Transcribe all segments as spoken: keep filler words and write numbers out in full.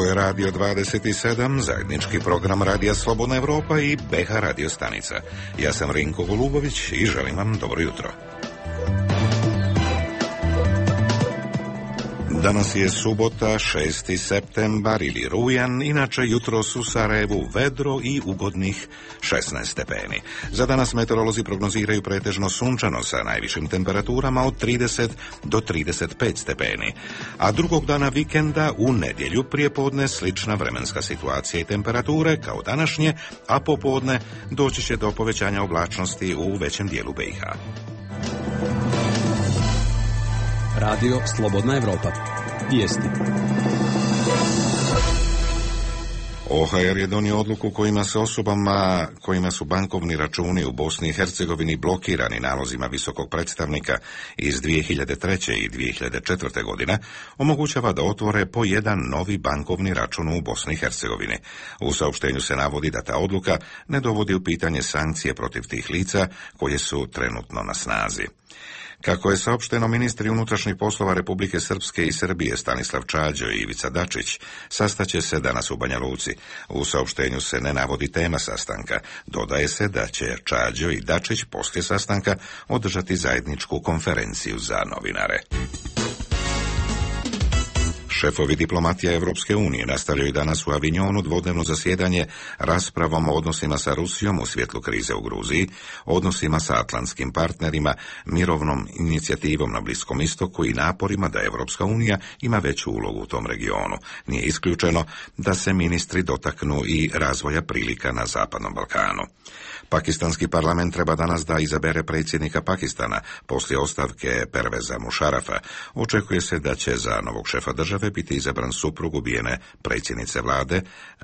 je Radio dvadeset sedam, zajednički program Radija Slobodna Evropa i B H radio stanica. Ja sam Rinko Golubović i želim vam dobro jutro. Danas je subota, šesti septembar ili rujan, inače jutros u Sarajevu vedro i ugodnih šesnaest stepeni. Za danas meteorolozi prognoziraju pretežno sunčano sa najvišim temperaturama od trideset do trideset pet stepeni. A drugog dana vikenda u nedjelju prijepodne slična vremenska situacija i temperature kao današnje, a popodne doći će do povećanja oblačnosti u većem dijelu B i H. Radio Slobodna Evropa. Vijesti. O H R je donio odluku kojima se osobama kojima su bankovni računi u Bosni i Hercegovini blokirani nalozima visokog predstavnika iz dvije hiljade treće i dvije hiljade četvrte. godine omogućava da otvore po jedan novi bankovni račun u Bosni i Hercegovini. U saopštenju se navodi da ta odluka ne dovodi u pitanje sankcije protiv tih lica koje su trenutno na snazi. Kako je saopšteno, ministri unutrašnjih poslova Republike Srpske i Srbije Stanislav Čađo i Ivica Dačić sastaće se danas u Banja Luci. U saopštenju se ne navodi tema sastanka. Dodaje se da će Čađo i Dačić poslije sastanka održati zajedničku konferenciju za novinare. Šefovi diplomatija Evropske unije nastavljaju danas u Avignonu dvodnevno zasjedanje raspravom o odnosima sa Rusijom u svjetlu krize u Gruziji, odnosima sa atlantskim partnerima, mirovnom inicijativom na Bliskom istoku i naporima da Evropska unija ima veću ulogu u tom regionu. Nije isključeno da se ministri dotaknu i razvoja prilika na Zapadnom Balkanu. Pakistanski parlament treba danas da izabere predsjednika Pakistana poslije ostavke Perveza Mušarafa. Očekuje se da će za novog šefa države biti izabran suprug ubijene predsjednice vlade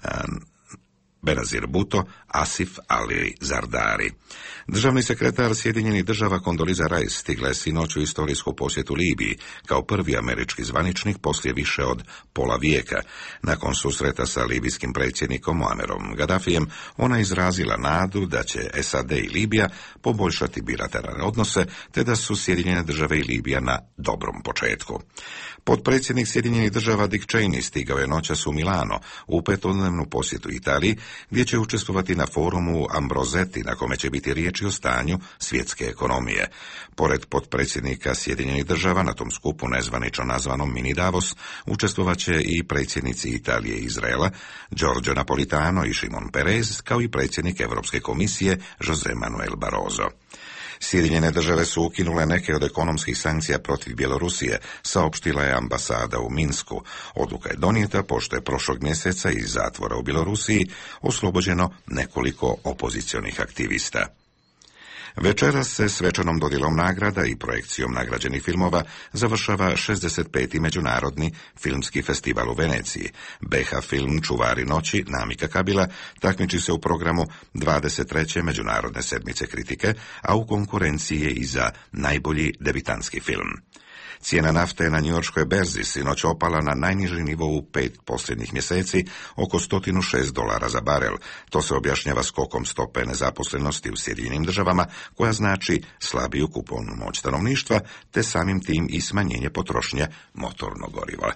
Benazir Bhutto, Asif Ali Zardari. Državni sekretar Sjedinjenih država Condoleezza Rice stigla je sinoć u istorijsku posjetu Libiji kao prvi američki zvaničnik poslije više od pola vijeka. Nakon susreta sa libijskim predsjednikom Muammerom Gaddafijem, ona izrazila nadu da će S A D i Libija poboljšati bilateralne odnose, te da su Sjedinjene države i Libija na dobrom početku. Potpredsjednik Sjedinjenih država Dick Cheney stigao je noćas u Milano u petodnevnu posjetu Italiji, gdje će učestvovati na forumu Ambrosetti, na kome će biti riječi o stanju svjetske ekonomije. Pored potpredsjednika Sjedinjenih država na tom skupu, nezvanično nazvanom Mini Davos, učestvovat će i predsjednici Italije i Izraela, Giorgio Napolitano i Shimon Peres, kao i predsjednik Europske komisije José Manuel Barroso. Sjedinjene države su ukinule neke od ekonomskih sankcija protiv Bjelorusije, saopštila je ambasada u Minsku. Odluka je donijeta pošto je prošlog mjeseca iz zatvora u Bjelorusiji oslobođeno nekoliko opozicionih aktivista. Večeras se svečanom dodjelom nagrada i projekcijom nagrađenih filmova završava šezdeset peti Međunarodni filmski festival u Veneciji. B H film Čuvari noći Namika Kabila takmiči se u programu dvadeset treće Međunarodne sedmice kritike, a u konkurenciji je i za najbolji debitantski film. Cijena nafte je na njujorškoj berzi sinoć opala na najniži nivo u pet posljednjih mjeseci, oko sto šest dolara za barel. To se objašnjava skokom stope nezaposlenosti u Sjedinjenim državama, koja znači slabiju kupovnu moć stanovništva, te samim tim i smanjenje potrošnje motornog goriva.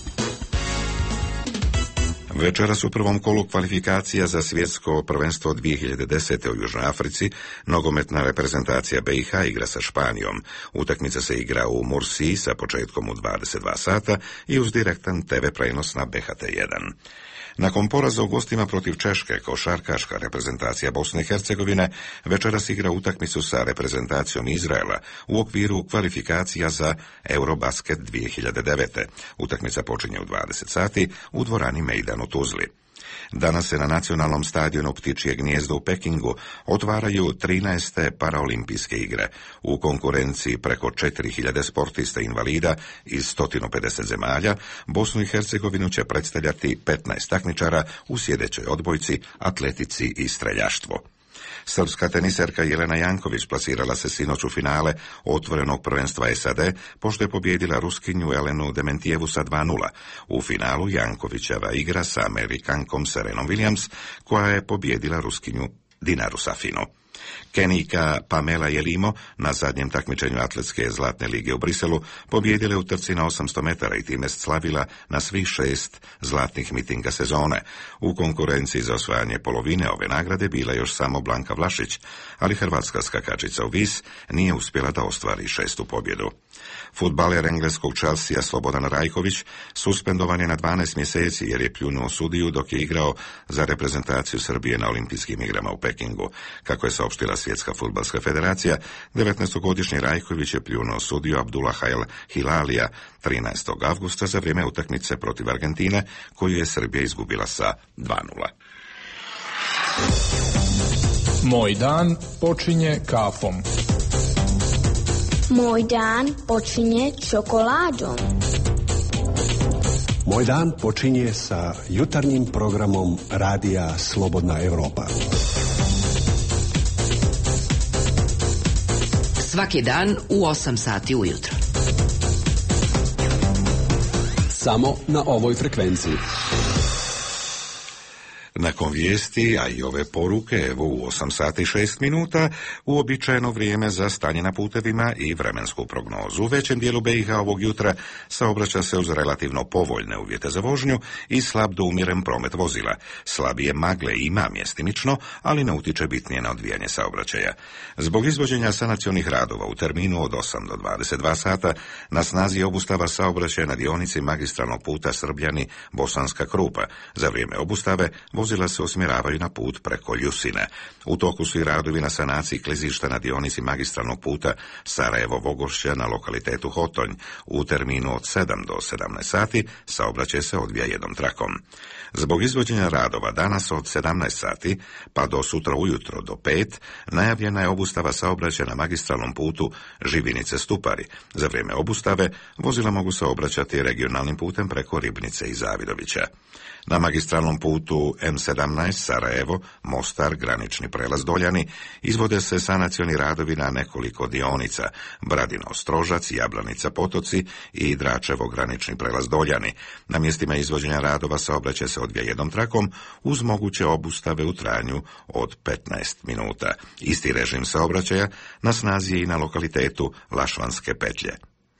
Večeras u prvom kolu kvalifikacija za svjetsko prvenstvo dvije hiljade desete u Južnoj Africi nogometna reprezentacija B i H igra sa Španijom. Utakmica se igra u Mursiji sa početkom u dvadeset dva sata i uz direktan T V prenos na B H T jedan. Nakon poraza u gostima protiv Češke, košarkaška reprezentacija Bosne i Hercegovine večeras igra utakmicu sa reprezentacijom Izraela u okviru kvalifikacija za Eurobasket dvije hiljade devete. Utakmica počinje u dvadeset sati u dvorani Mejdan u Tuzli. Danas se na nacionalnom stadionu Ptičje gnijezdo u Pekingu otvaraju trinaeste paraolimpijske igre. U konkurenciji preko četiri hiljade sportista invalida iz sto pedeset zemalja, Bosnu i Hercegovinu će predstavljati petnaest takmičara u sljedećoj odbojci, atletici i streljaštvu. Srpska teniserka Jelena Janković plasirala se sinoć u finale otvorenog prvenstva S A D, pošto je pobijedila Ruskinju Elenu Dementijevu sa dva nula. U finalu Jankovićeva igra sa Amerikankom Serenom Williams, koja je pobijedila Ruskinju Dinaru Safinu. Kenijka Pamela Jelimo na zadnjem takmičenju atletske zlatne lige u Briselu pobijedila je u trci na osamsto metara i time slavila na svih šest zlatnih mitinga sezone. U konkurenciji za osvajanje polovine ove nagrade bila još samo Blanka Vlašić, ali hrvatska skakačica u vis nije uspjela da ostvari šestu pobjedu. Fudbaler engleskog Chelsea Slobodan Rajković suspendovan je na dvanaest mjeseci jer je pljunuo sudiju dok je igrao za reprezentaciju Srbije na olimpijskim igrama u Pekingu. Kako je saopštila Svjetska fudbalska federacija, devetnaestogodišnji Rajković je pljunuo sudiju Abdullaha El Hilalija trinaestog avgusta za vrijeme utakmice protiv Argentine, koju je Srbija izgubila sa dva nula. Moj dan počinje kafom. Moj dan počinje čokoladom. Moj dan počinje sa jutarnjim programom Radija Slobodna Evropa. Svaki dan u osam sati ujutro. Samo na ovoj frekvenciji. Nakon vijesti, a i ove poruke, evo u osam sati i šest minuta, uobičajeno vrijeme za stanje na putevima i vremensku prognozu. U većem dijelu B i H ovog jutra saobraća se uz relativno povoljne uvjete za vožnju i slab do umjeren promet vozila. Slabije magle ima mjestimično, ali ne utiče bitnije na odvijanje saobraćaja. Zbog izvođenja sanacionih radova u terminu od osam do dvadeset dva sata na snazi je obustava saobraćaja na dionici magistralnog puta Srbljani Bosanska Krupa. Za vrijeme obustave vozila se usmjeravaju na put preko Ljusine. U toku su i radovi na sanaciji klizišta na dionici magistralnog puta Sarajevo-Vogošća na lokalitetu Hotonj. U terminu od sedam do sedamnaest sati saobraćaj se odvija jednom trakom. Zbog izvođenja radova danas od sedamnaest sati pa do sutra ujutro do pet najavljena je obustava saobraćaja na magistralnom putu Živinice Stupari. Za vrijeme obustave vozila mogu saobraćati regionalnim putem preko Ribnice i Zavidovića. Na magistralnom putu M sedamnaest Sarajevo, Mostar, granični prelaz Doljani, izvode se sanacioni radovi na nekoliko dionica, Bradino Strožac, Jablanica Potoci i Dračevo, granični prelaz Doljani. Na mjestima izvođenja radova saobraćaj se odvija jednom trakom uz moguće obustave u trajanju od petnaest minuta. Isti režim saobraćaja na snazi je i na lokalitetu Lašvanske petlje.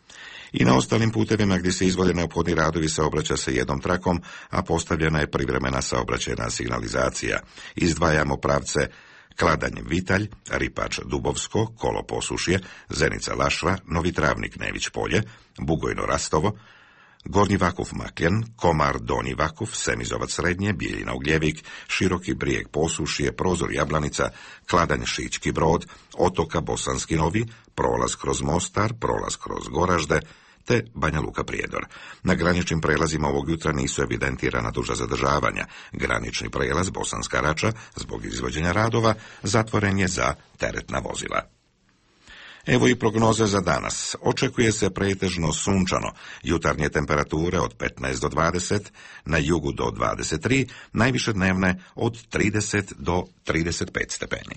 I na ostalim putevima gdje se izvode neophodni radovi saobraća se jednom trakom, a postavljena je privremena saobraćajna signalizacija. Izdvajamo pravce Kladanj Vitalj, Ripač Dubovsko, Kolo Posušje, Zenica Lašva, Novi Travnik Nević Polje, Bugojno Rastovo, Gornji Vakuf Makljen, Komar Donji Vakuf, Semizovac Srednje, Bijeljina Ugljevik, Široki Brijeg Posušje, Prozor Jablanica, Kladanj Šički Brod, Otoka Bosanski Novi, prolaz kroz Mostar, prolaz kroz Goražde, te Banja Luka Prijedor. Na graničnim prelazima ovog jutra nisu evidentirana duža zadržavanja. Granični prelaz Bosanska Rača, zbog izvođenja radova, zatvoren je za teretna vozila. Evo i prognoze za danas. Očekuje se pretežno sunčano, jutarnje temperature od petnaest do dvadeset, na jugu do dvadeset tri, najviše dnevne od trideset do trideset pet stepeni.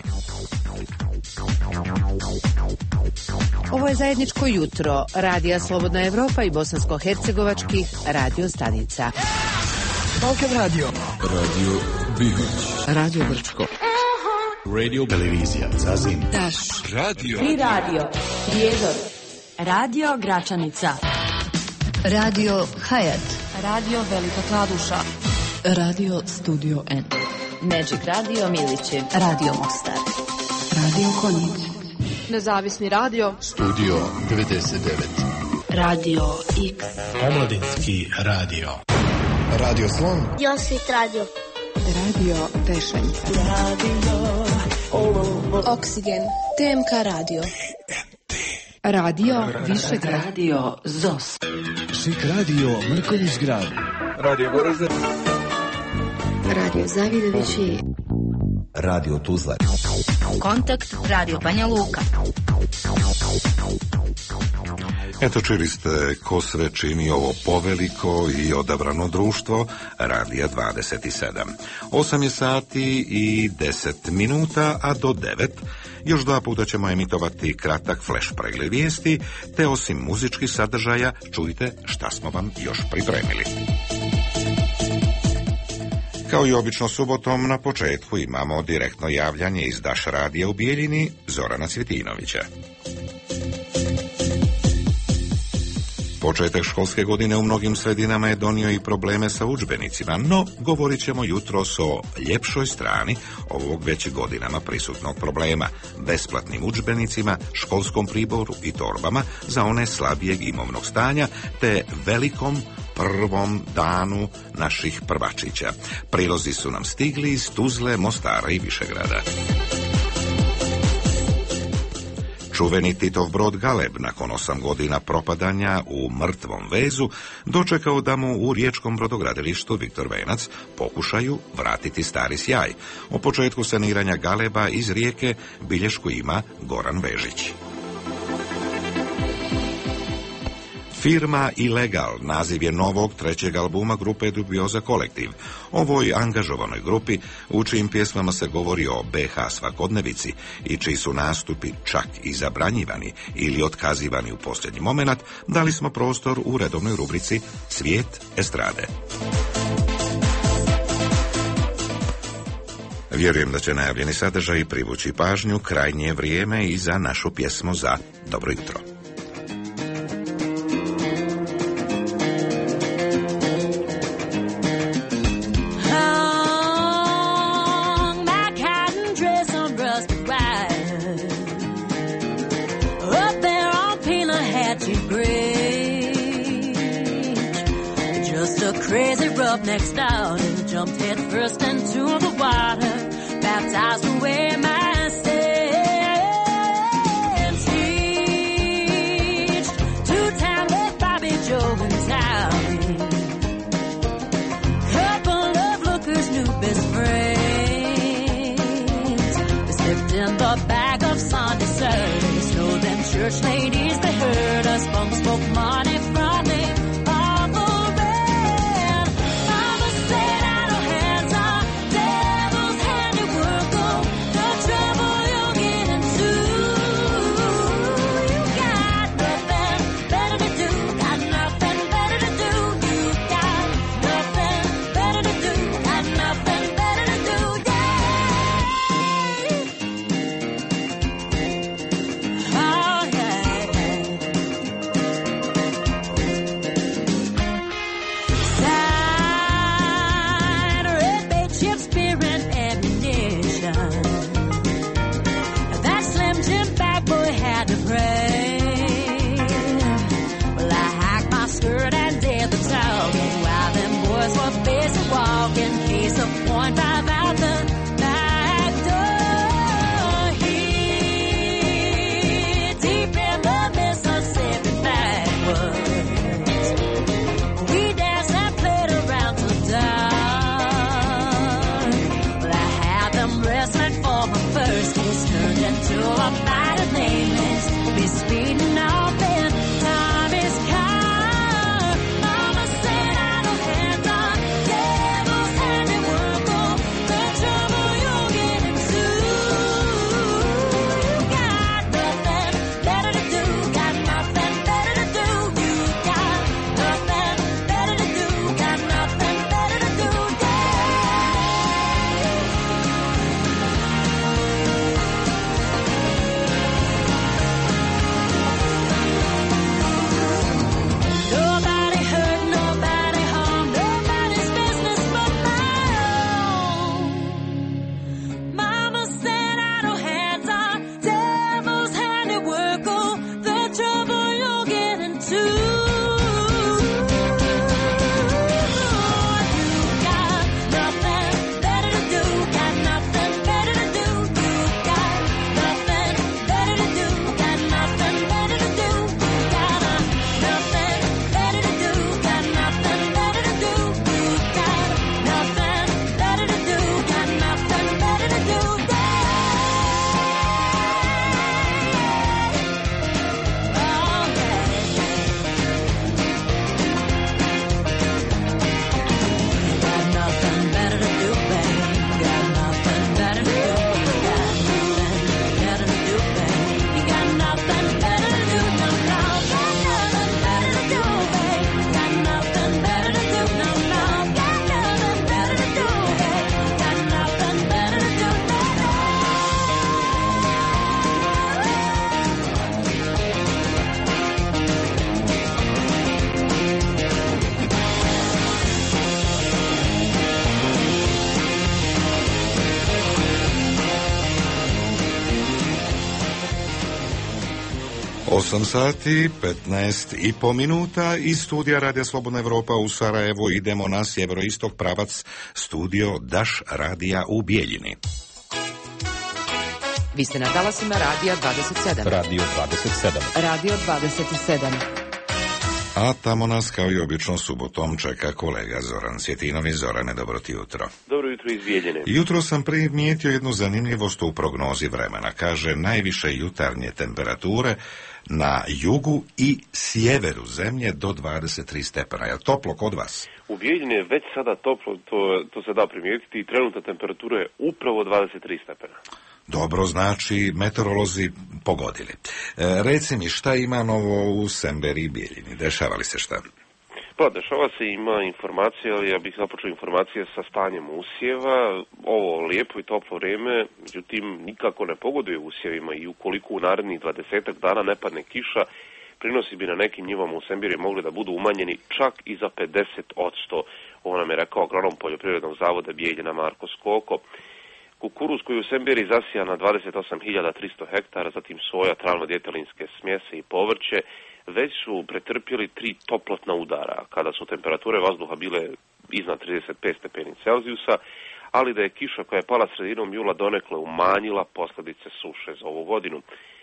Ovo je zajedničko jutro Radija Slobodna Evropa i bosansko-hercegovačkih radio stanica. Balkan radio. Radio Bihać. Radio Brčko. Radio Televizija Zazin. Daš. Radio. Tri radio. Prijedor. Radio Gračanica. Radio Hayat. Radio Velika Kladuša. Radio Studio N. Magic Radio Milići. Radio Mostar. Radio Konjic. Nezavisni radio. Studio devedeset devet. Radio X. Omladinski radio. Radio Slon. Josvit radio. Radio Tešanj. Radio Oksigen. T M K radio. Radio Višegrad. Radio Zos. Šik radio Mrkonjić grad. Radio Goražde. Radio Zavidovići. Radio Tuzla. Kontakt Radio Banja Luka. Eto, čuli ste ko sve čini ovo poveliko i odabrano društvo Radija dvadeset sedam. osam je sati i deset minuta, a do devet još dva puta ćemo emitovati kratak flash pregled vijesti, te osim muzičkih sadržaja čujte šta smo vam još pripremili. Kao i obično subotom, na početku imamo direktno javljanje iz Daš radija u Bijeljini Zorana Cvjetinovića. Početak školske godine u mnogim sredinama je donio i probleme sa udžbenicima, no govorit ćemo jutros o ljepšoj strani ovog već godinama prisutnog problema, besplatnim udžbenicima, školskom priboru i torbama za one slabijeg imovnog stanja, te velikom prvom danu naših prvačića. Prilozi su nam stigli iz Tuzle, Mostara i Višegrada. Čuveni Titov brod Galeb, nakon osam godina propadanja u mrtvom vezu, dočekao da mu u riječkom brodogradilištu Viktor Venac pokušaju vratiti stari sjaj. O početku saniranja Galeba iz Rijeke bilješku ima Goran Vežić. Firma Ilegal naziv je novog trećeg albuma grupe Dubioza Kolektiv. Ovoj angažovanoj grupi, u čijim pjesmama se govori o be ha svakodnevici i čiji su nastupi čak i zabranjivani ili otkazivani u posljednji moment, dali smo prostor u redovnoj rubrici Svijet estrade. Vjerujem da će najavljeni sadržaj privući pažnju, krajnje je vrijeme i za našu pjesmu za dobro jutro. Up next down and jumped head first into the water, baptized away my sins. Teached to town with Bobby Joe and Tommy, couple of lookers, new best friends. They slipped in the bag of Sunday service. Know them church ladies, they heard us, bum spoke money from me. osam sati, petnaest i po minuta iz studija Radija Slobodna Evropa u Sarajevu idemo na sjeveroistok pravac studio Daš radija u Bijeljini. Vi ste na talasima Radija dvadeset sedam. Radio dvadeset sedam. Radio dvadeset sedam. A tamo nas kao i obično subotom čeka kolega Zoran Sjetinović. Zorane, dobro ti jutro. Dobro jutro iz Bijeljine. Jutro sam primijetio jednu zanimljivost u prognozi vremena. Kaže, najviše jutarnje temperature na jugu i sjeveru zemlje do dvadeset tri stepena. Je li toplo kod vas? U Bijeljini je već sada toplo, to, to se da primijetiti i trenutna temperatura je upravo dvadeset tri stepena. Dobro, znači meteorolozi pogodili. E, reci mi, šta ima novo u Semberi i Bijeljini? Dešava li se šta? Pa, dešava se, ima informacija, ali ja bih započeo informacije sa stanjem usjeva. Ovo lijepo i toplo vrijeme, međutim, nikako ne pogoduje usjevima i ukoliko u narednih dvadesetak dana ne padne kiša, prinosi bi na nekim njivama u Semberi mogli da budu umanjeni čak i za pedeset posto. Ovo nam je rekao agronom Poljoprivrednog zavoda Bijeljina Marko Skoko. Kukuruz koji u Semberi zasija na dvadeset osam hiljada tristo hektara, zatim soja, travno-djetelinske smjese i povrće, već su pretrpjeli tri toplotna udara, kada su temperature vazduha bile iznad trideset pet stepeni Celzijusa, ali da je kiša koja je pala sredinom jula donekle umanjila posljedice suše za ovu godinu.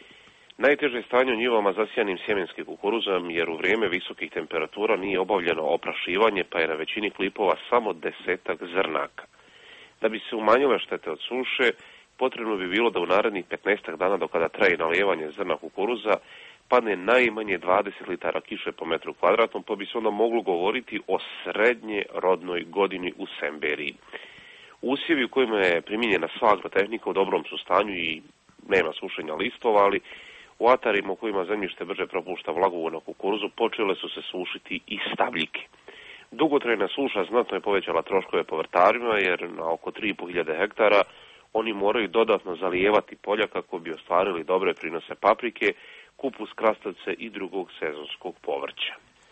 Najteže je stanje u njivama zasijanim sjemenskim kukuruzom, jer u vrijeme visokih temperatura nije obavljeno oprašivanje, pa je na većini klipova samo desetak zrnaka. Da bi se umanjile štete od suše, potrebno bi bilo da u narednih petnaestak dana do kada traje nalijevanje zrna kukuruza padne najmanje dvadeset litara kiše po metru kvadratnom, pa bi se onda moglo govoriti o srednje rodnoj godini u Semberiji. Usjevi u kojima je primijenjena sva agrotehnika u dobrom su stanju i nema sušenja listova, ali u atarima u kojima zemljište brže propušta vlagu na kukuruzu počele su se sušiti i stabljike. Dugotrajna suša znatno je povećala troškove povrtarima, jer na oko tri i po hiljade hektara oni moraju dodatno zalijevati polja kako bi ostvarili dobre prinose paprike, kupus, krastavce i drugog sezonskog povrća.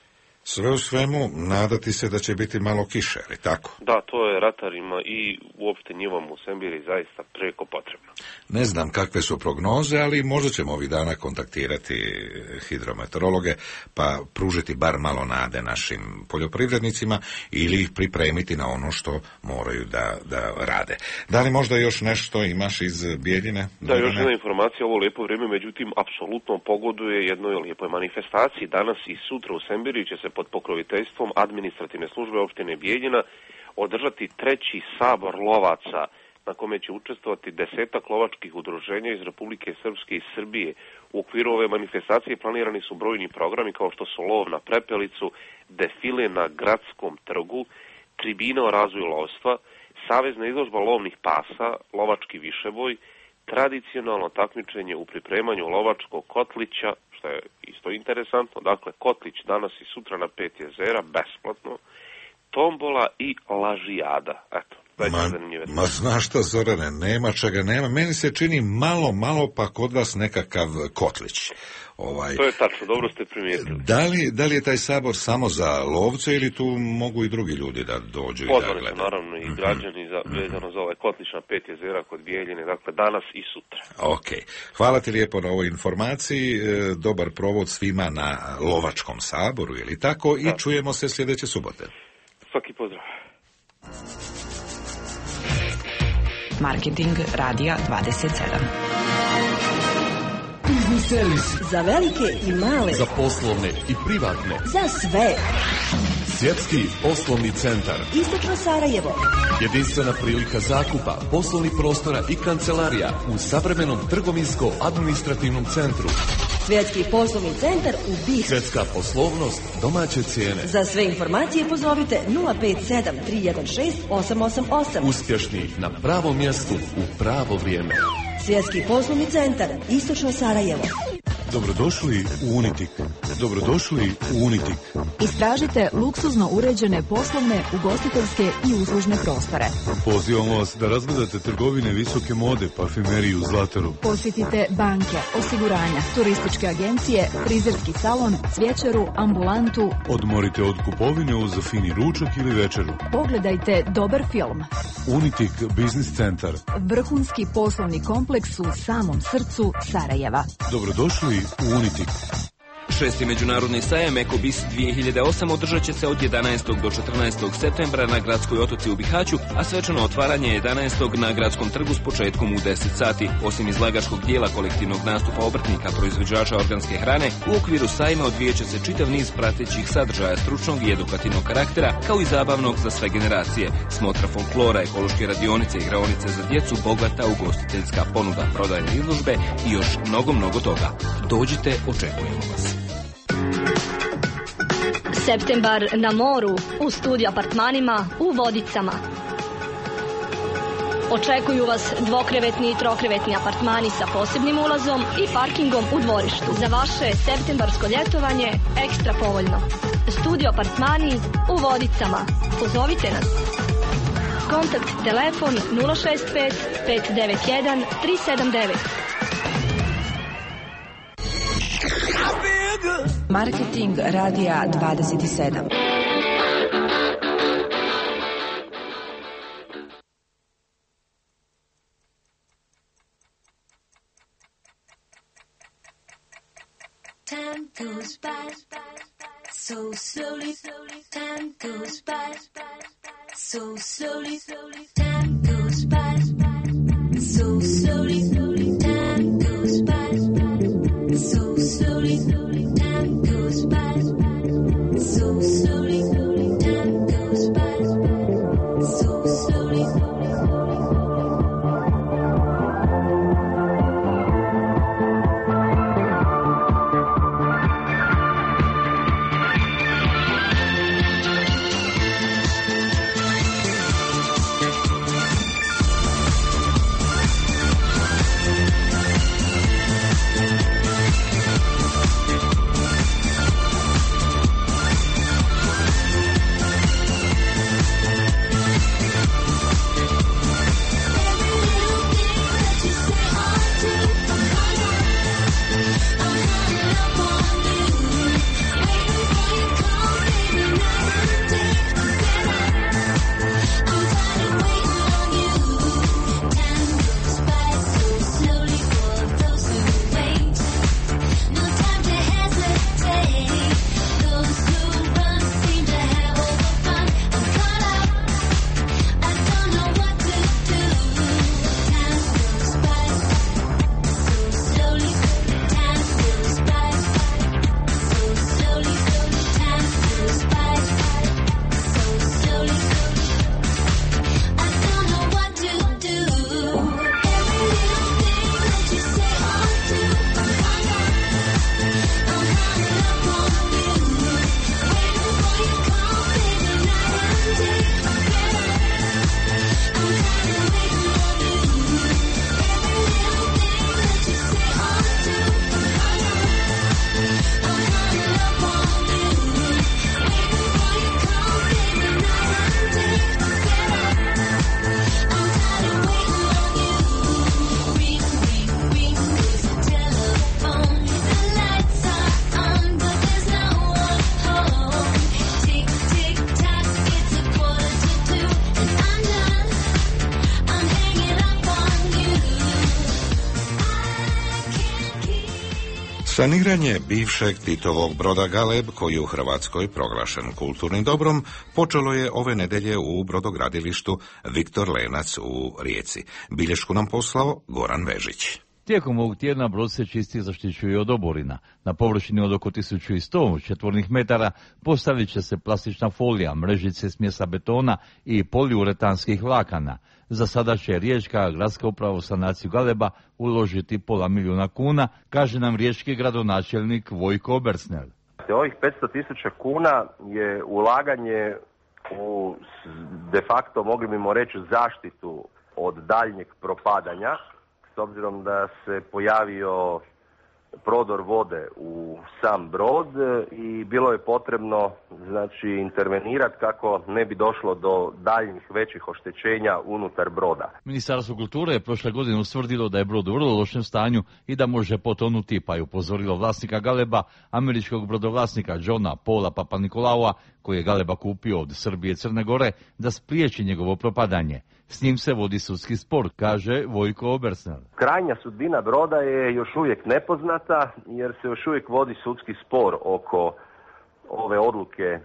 Sve u svemu, nadati se da će biti malo kiše, ali tako? Da, to je ratarima i uopšte njivama u Semberi zaista preko potrebno. Ne znam kakve su prognoze, ali možda ćemo ovih dana kontaktirati hidrometeorologe, pa pružiti bar malo nade našim poljoprivrednicima ili ih pripremiti na ono što moraju da, da rade. Da li možda još nešto imaš iz Bijeljine? Da, još jedna informacija, ovo lijepo vrijeme, međutim, apsolutno pogoduje jednoj lijepoj manifestaciji. Danas i sutra u Semberi će se pod pokroviteljstvom administrativne službe opštine Bijeljina održati treći sabor lovaca, na kome će učestvovati desetak lovačkih udruženja iz Republike Srpske i Srbije. U okviru ove manifestacije planirani su brojni programi kao što su lov na prepelicu, defile na gradskom trgu, tribina o razvoju lovstva, savezna izložba lovnih pasa, lovački višeboj, tradicionalno takmičenje u pripremanju lovačkog kotlića, što je isto interesantno, dakle kotlić danas i sutra na pet jezera, besplatno, tombola i lažijada. Eto, ma, ma znaš šta, Zorane, nema čega nema. Meni se čini malo, malo pa kod vas nekakav kotlić. Ovaj, to je tačno, dobro ste primijetili. Da li, da li je taj sabor samo za lovce ili tu mogu i drugi ljudi da dođu? Pozvani i da su naravno i građani za, vezano za ovaj kotlić na pet jezera kod Bijeljine, dakle danas i sutra. Ok, hvala ti lijepo na ovoj informaciji, dobar provod svima na lovačkom saboru, ili tako, da. I čujemo se sljedeće subote. Svaki pozdrav. Marketing Radija dvadeset sedam. Biznis servis. Za velike i male. Za poslovne i privatne. Za sve. Svjetski poslovni centar. Istočno Sarajevo. Jedinstvena prilika zakupa poslovnih prostora i kancelarija u savremenom trgovinsko-administrativnom centru. Svjetski poslovni centar u Bih. Svjetska poslovnost, domaće cijene. Za sve informacije pozovite nula pet sedam tri jedan šest osam osam osam. Uspješni na pravom mjestu u pravo vrijeme. Svjetski poslovni centar, Istočno Sarajevo. Dobrodošli u Unitik, Dobrodošli u Unitik. Istražite luksuzno uređene poslovne, ugostiteljske i uslužne prostore. Pozivamo vas da razgledate trgovine visoke mode, parfimeriju Zlataru. Posjetite banke, osiguranja, turističke agencije, frizerski salon, cvjećaru, ambulantu. Odmorite od kupovine uz fini ručak ili večeru. Pogledajte dobar film. Unitik Biznis centar. Vrhunski poslovni kompleks u samom srcu Sarajeva. Dobrodošli u Unitik. Šesti međunarodni sajam Ekobis dvije hiljade osam održat će se od jedanaestog do četrnaestog septembra na Gradskoj otoci u Bihaću, a svečano otvaranje jedanaestog na Gradskom trgu s početkom u deset sati. Osim izlagačkog dijela kolektivnog nastupa obrtnika, proizvođača organske hrane, u okviru sajma odvijat će se čitav niz pratećih sadržaja stručnog i edukativnog karaktera, kao i zabavnog za sve generacije. Smotra folklora, ekološke radionice, igraonice za djecu, bogata ugostiteljska ponuda, prodajne izložbe i još mnogo, mnogo toga. Dođite, očekujemo vas. Septembar na moru, u studio apartmanima, u Vodicama. Očekuju vas dvokrevetni i trokrevetni apartmani sa posebnim ulazom i parkingom u dvorištu. Za vaše septembarsko ljetovanje ekstra povoljno. Studio apartmani u Vodicama. Pozovite nas. Kontakt telefon nula šest pet pet devet jedan tri sedam devet. Marketing radija dvadeset sedam. Time goes by so slowly, time goes by so slowly, time goes by so slowly, time goes by so slowly, time goes by so slowly, time goes by so slowly. Saniranje bivšeg Titovog broda Galeb, koji je u Hrvatskoj proglašen kulturnim dobrom, počelo je ove nedelje u brodogradilištu Viktor Lenac u Rijeci. Bilješku nam poslao Goran Vežić. Tijekom ovog tjedna brod se čisti i zaštićuje od oborina. Na površini od oko tisuću sto četvornih metara postavit će se plastična folija, mrežice smjesa betona i poliuretanskih vlakana. Za sada će Riječka gradska uprava u sanaciju Galeba uložiti pola milijuna kuna, kaže nam riječki gradonačelnik Vojko Obersnel. Ovih petsto tisuća kuna je ulaganje u de facto, mogli bimo reći, zaštitu od daljnjeg propadanja, s obzirom da se pojavio prodor vode u sam brod i bilo je potrebno znači intervenirati kako ne bi došlo do daljnjih većih oštećenja unutar broda. Ministarstvo kulture je prošle godine ustvrdilo da je brod u vrlo lošem stanju i da može potonuti, pa je upozorilo vlasnika Galeba, američkog brodovlasnika Johna Paula Papanikolaua, koji je Galeba kupio od Srbije i Crne Gore, da spriječi njegovo propadanje. S njim se vodi sudski spor, kaže Vojko Obersnel. Krajnja sudbina broda je još uvijek nepoznata, jer se još uvijek vodi sudski spor oko ove odluke e,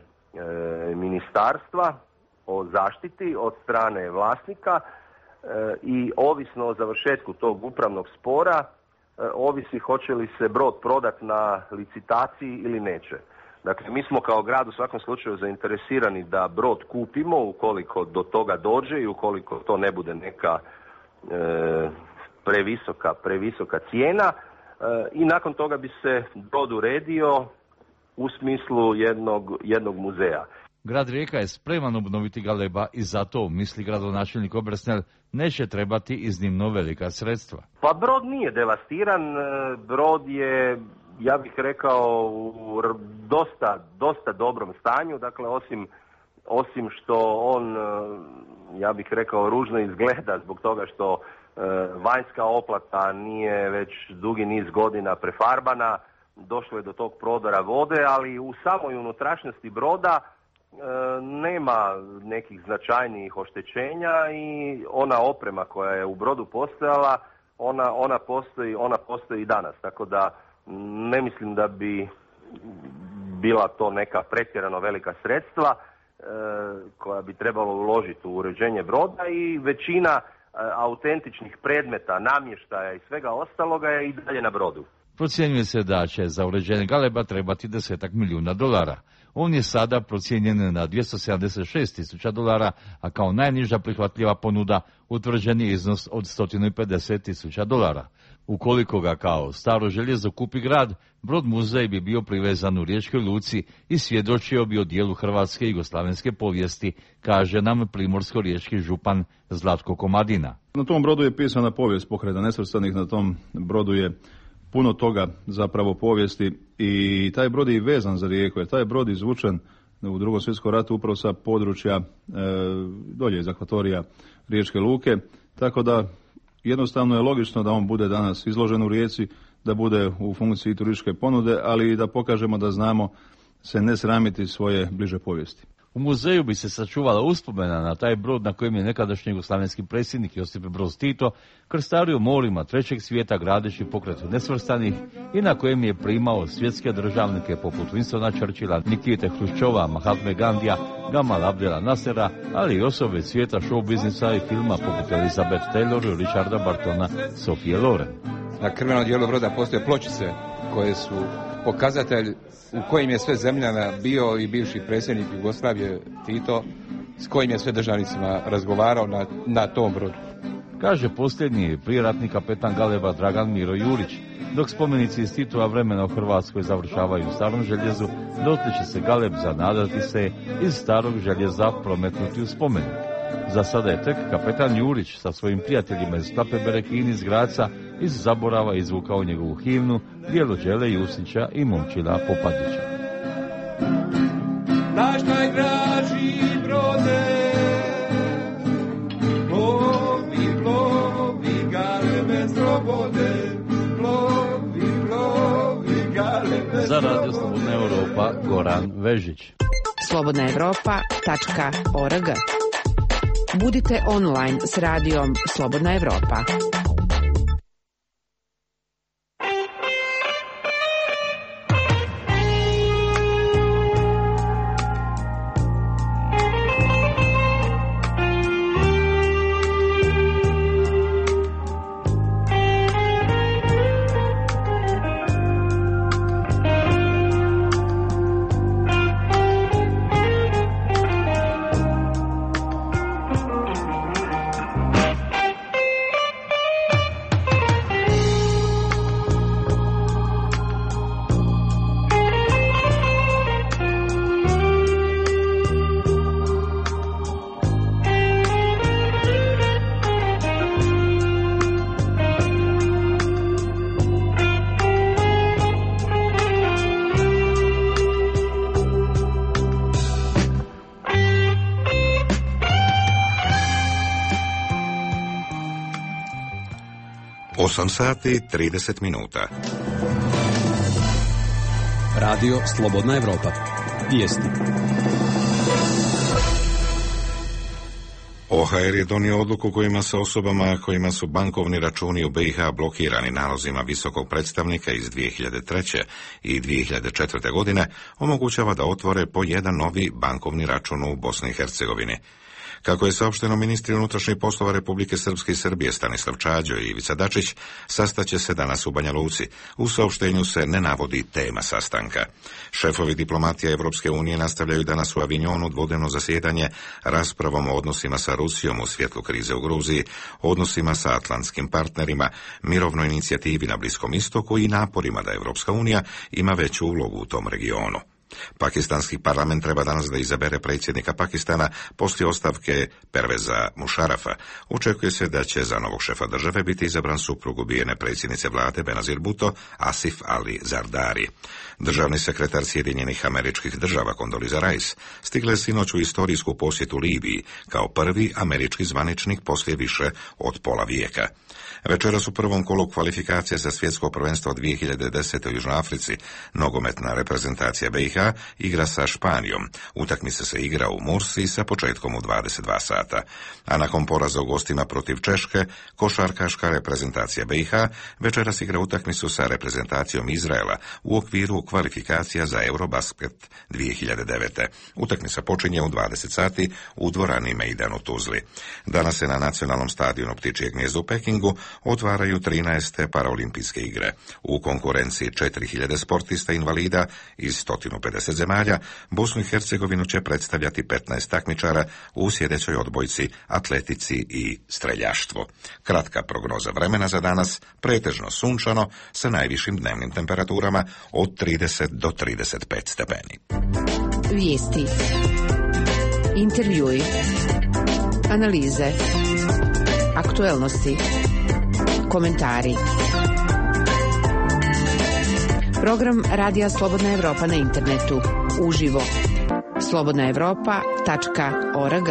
ministarstva o zaštiti od strane vlasnika e, i ovisno o završetku tog upravnog spora, e, ovisi hoće li se brod prodat na licitaciji ili neće. Dakle, mi smo kao grad u svakom slučaju zainteresirani da brod kupimo ukoliko do toga dođe i ukoliko to ne bude neka e, previsoka, previsoka cijena e, i nakon toga bi se brod uredio u smislu jednog, jednog muzeja. Grad Rijeka je spreman obnoviti Galeba i zato, misli gradonačelnik Obersnel, neće trebati iznimno velika sredstva. Pa brod nije devastiran, brod je, ja bih rekao, u dosta, dosta dobrom stanju, dakle osim, osim što on, ja bih rekao, ružno izgleda zbog toga što e, vanjska oplata nije već dugi niz godina prefarbana, došlo je do tog prodora vode, ali u samoj unutrašnjosti broda e, nema nekih značajnijih oštećenja i ona oprema koja je u brodu postojala, ona, ona postoji, ona postoji i danas, tako da ne mislim da bi bila to neka pretjerano velika sredstva e, koja bi trebalo uložiti u uređenje broda i većina e, autentičnih predmeta, namještaja i svega ostaloga je i dalje na brodu. Procjenjuje se da će za uređenje Galeba trebati desetak milijuna dolara. On je sada procijenjen na dvjesto sedamdeset šest tisuća dolara, a kao najniža prihvatljiva ponuda utvrđen je iznos od sto pedeset tisuća dolara. Ukoliko ga kao staro željezo kupi grad, brod muzej bi bio privezan u Riječkoj luci i svjedočio bi o dijelu hrvatske i jugoslavenske povijesti, kaže nam primorsko-riječki župan Zlatko Komadina. Na tom brodu je pisana povijest Pokreta nesvrstanih, na tom brodu je puno toga zapravo povijesti i taj brod je i vezan za Rijeku, jer taj brod izvučen u Drugom svjetskom ratu upravo sa područja e, dolje iz akvatorija Riječke luke, tako da jednostavno je logično da on bude danas izložen u Rijeci, da bude u funkciji turističke ponude, ali i da pokažemo da znamo se ne sramiti svoje bliže povijesti. U muzeju bi se sačuvala uspomena na taj brod na kojem je nekadašnji jugoslavenski predsjednik Josip Broz Tito krstario morima trećeg svijeta gradeći pokret nesvrstanih i na kojem je primao svjetske državnike poput Winstona Churchilla, Nikite Hruščova, Mahatme Gandija, Gamal Abdela Nasera, ali i osobe svijeta show biznisa i filma poput Elizabeth Taylor, Richarda Bartona, Sofije Loren. Na krvenom dijelu broda postoje pločice koje su pokazatelj u kojim je sve zemljana bio i bivši predsjednik Jugoslavije Tito, s kojim je sve državnicima razgovarao na, na tom brodu. Kaže posljednji prijeratni kapetan Galeba Dragan Miro Jurić. Dok spomenici iz Titova vremena u Hrvatskoj završavaju u starom željezu, dotle će se Galeb zanadati se iz starog željeza prometnuti u spomenik. Za sada je tek kapetan Jurić sa svojim prijateljima iz Klape Berekini iz Graca iz zaborava izvukao njegovu himnu Bijelo đele Jusića i Momčila Popadića. Naš najdraži brode, plovi, plovi, Galebe slobode, plovi, plovi, Galebe slobode. Za Radio Slobodna Europa, Goran Vežić. slobodna evropa tačka org. Budite online s radijom Slobodna Evropa. osam sati trideset minuta. Radio Slobodna Evropa. Vijesti. O H R je donio odluku kojima se osobama kojima su bankovni računi u B i H blokirani nalozima visokog predstavnika iz dvije hiljade treće i dvije hiljade četvrte. godine omogućava da otvore po jedan novi bankovni račun u Bosni i Hercegovini. Kako je saopšteno, ministri unutrašnjih poslova Republike Srpske i Srbije Stanislav Čađo i Ivica Dačić sastaće se danas u Banja Luci. U saopštenju se ne navodi tema sastanka. Šefovi diplomatija Evropske unije nastavljaju danas u Avignonu dvodnevno zasjedanje raspravom o odnosima sa Rusijom u svjetlu krize u Gruziji, odnosima sa atlantskim partnerima, mirovnoj inicijativi na Bliskom istoku i naporima da Evropska unija ima veću ulogu u tom regionu. Pakistanski parlament treba danas da izabere predsjednika Pakistana poslije ostavke Perveza Mušarafa. Očekuje se da će za novog šefa države biti izabran suprug ubijene predsjednice vlade Benazir Bhutto, Asif Ali Zardari. Državni sekretar Sjedinjenih Američkih Država Condoleezza Rice stigla je sinoć u istorijsku posjetu Libiji kao prvi američki zvaničnik poslije više od pola vijeka. Večeras u prvom kolu kvalifikacija za svjetsko prvenstvo dvije hiljade desete. u Južnoj Africi nogometna reprezentacija B i H igra sa Španijom. Utakmica se igra u Mursi sa početkom u dvadeset dva sata. A nakon poraza u gostima protiv Češke, košarkaška reprezentacija B i H večeras igra utakmicu sa reprezentacijom Izraela u okviru kvalifikacija za Eurobasket dvije hiljade devete. Utakmica počinje u dvadeset sati u dvorani Mejdan u Tuzli. Danas se na nacionalnom stadionu Ptičje gnjezdo u Pekingu otvaraju trinaeste paraolimpijske igre. U konkurenciji četiri hiljade sportista invalida iz sto pedeset zemalja, Bosnu i Hercegovinu će predstavljati petnaest takmičara u sljedećoj odbojci, atletici i streljaštvu. Kratka prognoza vremena za danas, pretežno sunčano, sa najvišim dnevnim temperaturama od trideset do trideset pet stepeni. Vijesti, intervjui, analize, aktuelnosti, komentari. Program Radija Slobodna Evropa na internetu. Uživo. slobodna evropa tačka org.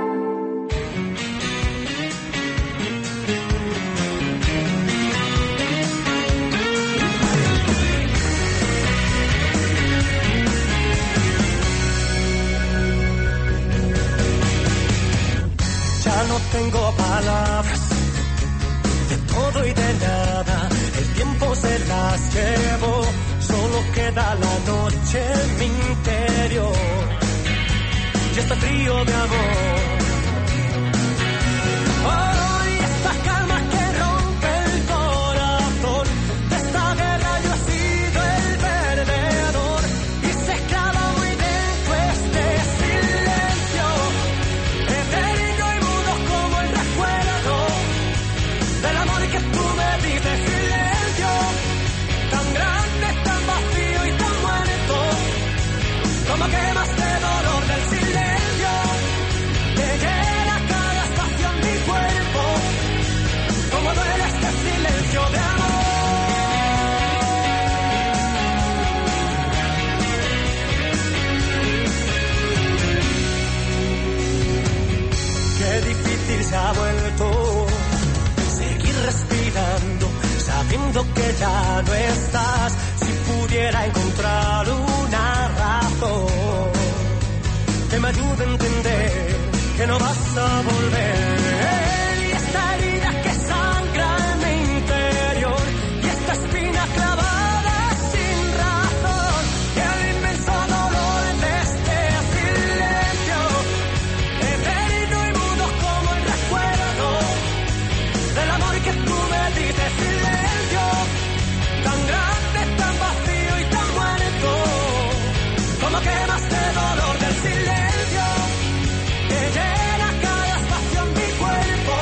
Ya no tengo palabras de todo y de nada. El tiempo se las llevó, solo queda la noche en mi interior. Y este frío de amor. Hoy esta calma que rompe el corazón. De esta guerra yo he sido el perdedor. Y se clava muy dentro este silencio. Etéreo y mudo como el recuerdo del amor que tú me diste. Silencio tan grande, tan vacío y tan muerto, como quema este dolor del silencio que llena cada espacio en mi cuerpo, como duele este silencio de amor. Qué difícil se ha vuelto seguir respirando, sabiendo que ya no estás. Si pudiera encontrar una razón que me ayude a entender que no vas a volver. Y esta herida que sangra en mi interior, y esta espina clavada sin razón, y el inmenso dolor de este silencio, etéreo y mudo como el recuerdo del amor que tú me diste. Silencio tan grande, tan vacío y tan muerto, como quemaste dolor del silencio que llena cada espacio en mi cuerpo,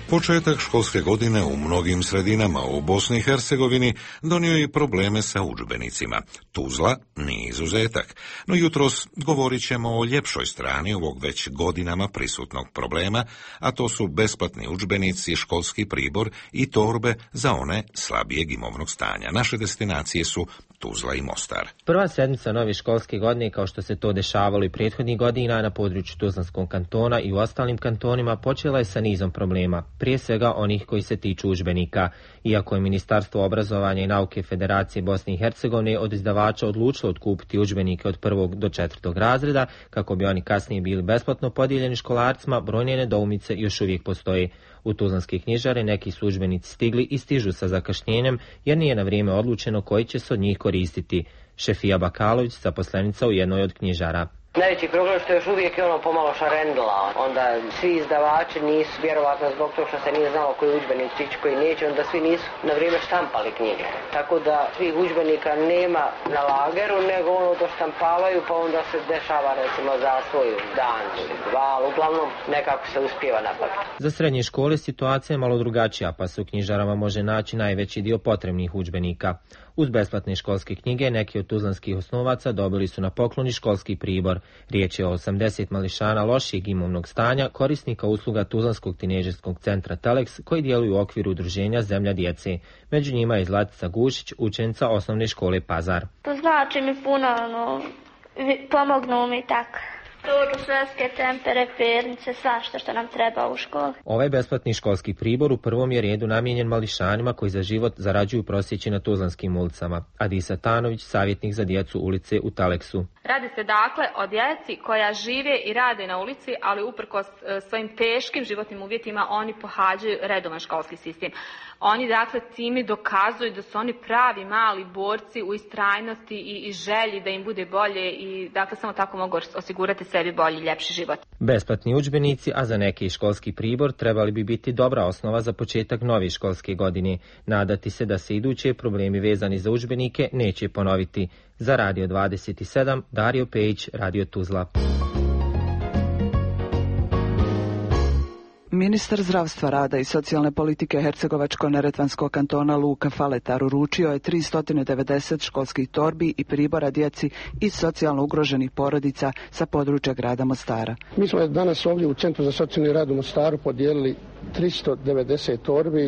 Početak školske godine u mnogim sredinama u Bosni i Hercegovini donio i probleme sa udžbenicima. Tuzla nije izuzetak, no jutros govorit ćemo o ljepšoj strani ovog već godinama prisutnog problema, a to su besplatni udžbenici, školski pribor i torbe za one slabijeg imovnog stanja. Naše destinacije su Tuzla i Mostar. Prva sedmica nove školske godine, kao što se to dešavalo i prethodnih godina na području Tuzlanskog kantona i u ostalim kantonima, počela je sa nizom problema, prije svega onih koji se tiču udžbenika. Iako je Ministarstvo obrazovanja i nauke Federacije Bosne i Hercegovine od izdavača odlučilo otkupiti udžbenike od prvog do četvrtog razreda, kako bi oni kasnije bili besplatno podijeljeni školarcima, brojne nedoumice još uvijek postoji. U tuzlanske knjižare neki su udžbenici stigli i stižu sa zakašnjenjem, jer nije na vrijeme odlučeno koji će se od njih koristiti. Šefija Bakalović, zaposlenica u jednoj od knjižara. Najveći problem što još uvijek je ono pomalo šarendla, onda svi izdavači nisu, vjerovatno zbog toga što se nije znalo koji udžbenik stići, koji neće, onda svi nisu na vrijeme štampali knjige. Tako da svih udžbenika nema na lageru, nego ono to štampalaju, pa onda se dešava recimo za svoj dan ili dva, ali uglavnom nekako se uspijeva napakti. Za srednje škole situacija je malo drugačija, pa se u knjižarama može naći najveći dio potrebnih udžbenika. Uz besplatne školske knjige neki od tuzlanskih osnovaca dobili su na poklon i školski pribor. Riječ je o osamdeset mališana lošijeg imovnog stanja, korisnika usluga Tuzlanskog tinejdžerskog centra Telex, koji djeluju u okviru udruženja Zemlja djece. Među njima je Zlatica Gušić, učenica osnovne škole Pazar. To znači mi puno, ono, pomognu mi tako. Ruču, sveske, tempere, pernice, svašta što nam treba u školi. Ovaj besplatni školski pribor u prvom je redu namijenjen mališanima koji za život zarađuju prosjeći na tuzlanskim ulicama. Adisa Tanović, savjetnik za djecu ulice u Taleksu. Radi se dakle o djeci koja žive i rade na ulici, ali uprkos svojim teškim životnim uvjetima oni pohađaju redovan školski sistem. Oni dakle time dokazuju da su oni pravi mali borci u istrajnosti i, i želji da im bude bolje i dakle samo tako mogu osigurati sebi bolji, ljepši život. Besplatni udžbenici, a za neki školski pribor, trebali bi biti dobra osnova za početak nove školske godine. Nadati se da se iduće problemi vezani za udžbenike neće ponoviti. Za Radio dvadeset sedam, Dario Pejić, Radio Tuzla. Ministar zdravstva, rada i socijalne politike Hercegovačko-neretvanskog kantona Luka Faletar uručio je tristo devedeset školskih torbi i pribora djeci iz socijalno ugroženih porodica sa područja grada Mostara. Mi smo danas ovdje u Centru za socijalni rad u Mostaru podijelili tristo devedeset torbi